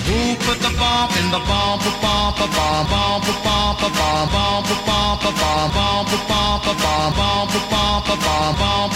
Who put the bomb in the bomb, bomb, bomb, bomb, bomb, bomb, bomb, bomb, bomb, bomb, bomb, bomb, bomb, bomb, bomb, bomb, bomb, bomb,